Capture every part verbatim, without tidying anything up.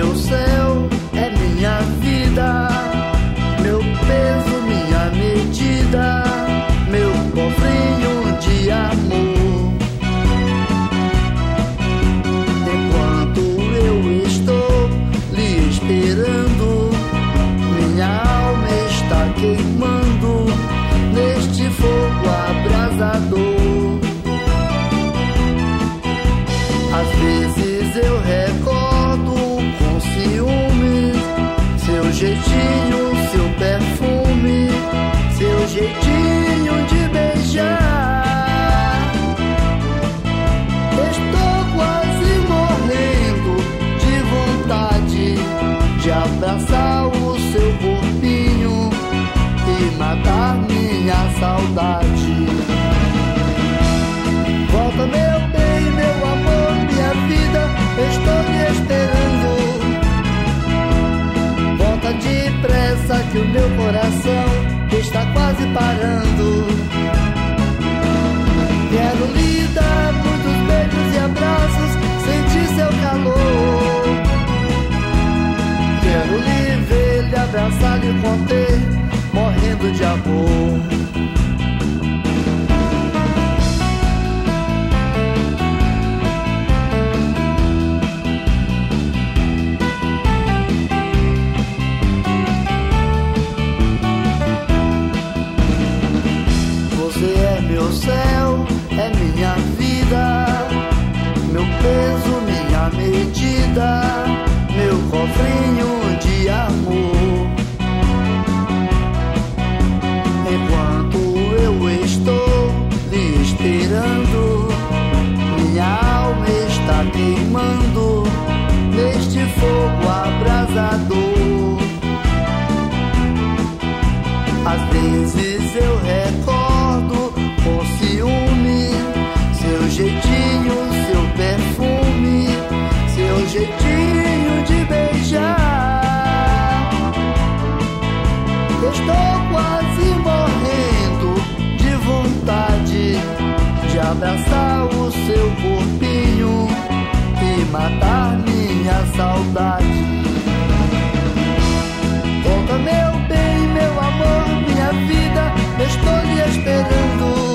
meu céu, é minha vida, meu peso, minha medida, meu cofrinho de amor. Enquanto eu estou lhe esperando, minha alma está queimando neste fogo abrasador. Às vezes eu recordo com ciúmes seu jeitinho, seu perfume, seu jeitinho de beijar. Estou quase morrendo de vontade de abraçar o seu corpinho e matar minha saudade. Volta, meu bem, meu amor, minha vida, estou lhe esperando. Volta depressa que o meu coração está quase parando. Quero lhe dar muitos beijos e abraços, sentir seu calor. Quero lhe ver, lhe abraçar, lhe conter, morrendo de amor. Meu céu, é minha vida, meu peso, minha medida, meu cofrinho de amor. Enquanto eu estou lhe esperando, minha alma está queimando neste fogo abrasador. Às vezes eu recordo com ciúme seu jeitinho, seu perfume, seu jeitinho de beijar. Estou quase morrendo de vontade de abraçar o seu corpinho e matar minha saudade. Volta, meu bem, meu amor, minha vida, estou lhe esperando.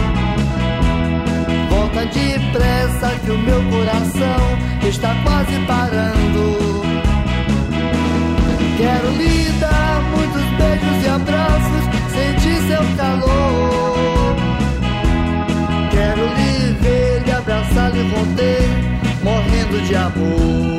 Volta depressa que o meu coração está quase parando. Quero lhe dar muitos beijos e abraços, sentir seu calor. Quero lhe ver, lhe abraçar, lhe conter, morrendo de amor.